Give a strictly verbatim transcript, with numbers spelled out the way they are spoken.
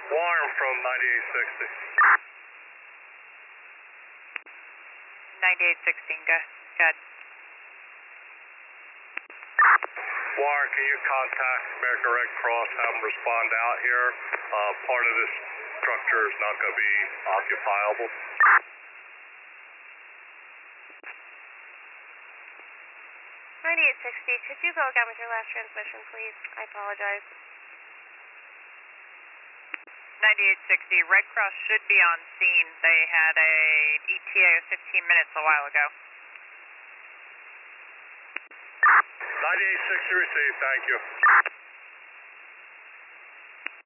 Warren from ninety-eight sixty. ninety-eight sixteen, go ahead. Warren, can you contact American Red Cross, have them respond out here? Uh, part of this structure is not going to be occupiable. ninety-eight sixty, could you go again with your last transmission, please? I apologize. ninety-eight sixty, Red Cross should be on scene. They had a E T A of fifteen minutes a while ago. ninety-eight sixty received, thank you.